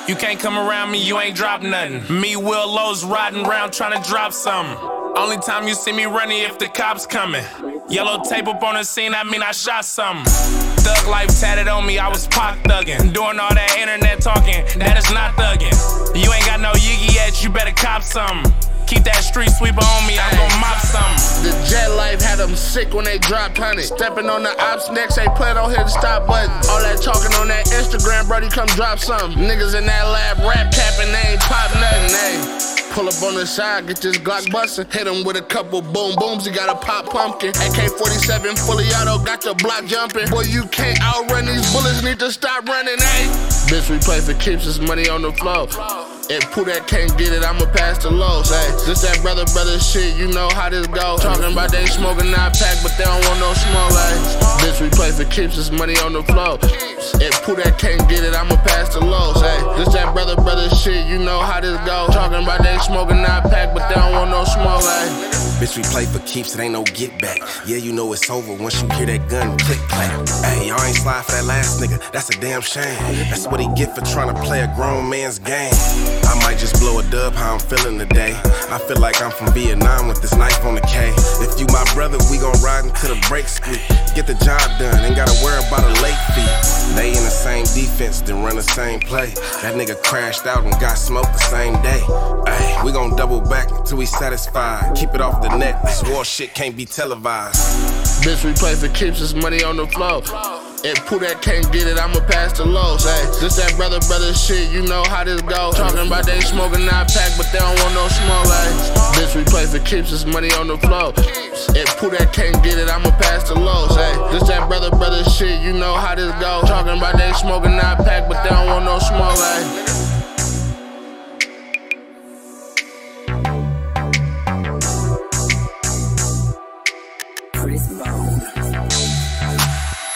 You can't come around me, you ain't drop nothing. Me, Will Lowe's riding around trying to drop something. Only time you see me running if the cops coming. Yellow tape up on the scene, that mean I shot something. Thug life tatted on me, I was pop thugging. Doing all that internet talking, that is not thugging. You ain't got no Yiggy yet, you better cop something. Keep that street sweeper on me, I'm gon' mop something. The jet life had them sick when they dropped 100. Stepping on the ops next, they put on hit the stop button. All that talking on that Instagram, brody, come drop something. Niggas in that lab rap capping, they ain't pop nothing, ayy. Pull up on the side, get this Glock bustin'. Hit him with a couple boom booms, he got a pop pumpkin. AK-47 fully auto, got your block jumping. Boy, you can't outrun these bullets, need to stop running, ayy. Bitch, we play for keeps, this money on the floor. If Pooh that can't get it, I'ma pass the lows, ayy. This that brother shit, you know how this go. Talking about they smoking not pack, but they don't want no smoke, ayy. Bitch, we play for keeps, this money on the floor. If Pooh that can't get it, I'ma pass the lows, ayy. This that brother shit, you know how this go. Talking about they smoking not pack, but they don't want no smoke, ayy. Bitch, we play for keeps, it ain't no get back. Yeah, you know it's over once you hear that gun click clack. Hey, y'all ain't slide for that last nigga, that's a damn shame. That's what he get for trying to play a grown man's game. I might just blow a dub how I'm feeling today. I feel like I'm from Vietnam with this knife on the K. If you my brother, we gon' ride into the break squeak. Get the job done, ain't gotta worry about a late fee. They in the same defense, then run the same play. That nigga crashed out and got smoked the same day. Ay, we gon' double back until we satisfied. Keep it off the net, this war shit can't be televised. Bitch, we play for keeps, this money on the floor. If Pooh that can't get it, I'ma pass the lows, ayy. This that brother shit, you know how this go. Talking about they smoking not pack, but they don't want no smoke, ayy. Bitch, we play for keeps, this money on the floor. If Pooh that can't get it, I'ma pass the lows, ayy. This that brother shit, you know how this go. Talking about they smoking not pack, but they don't want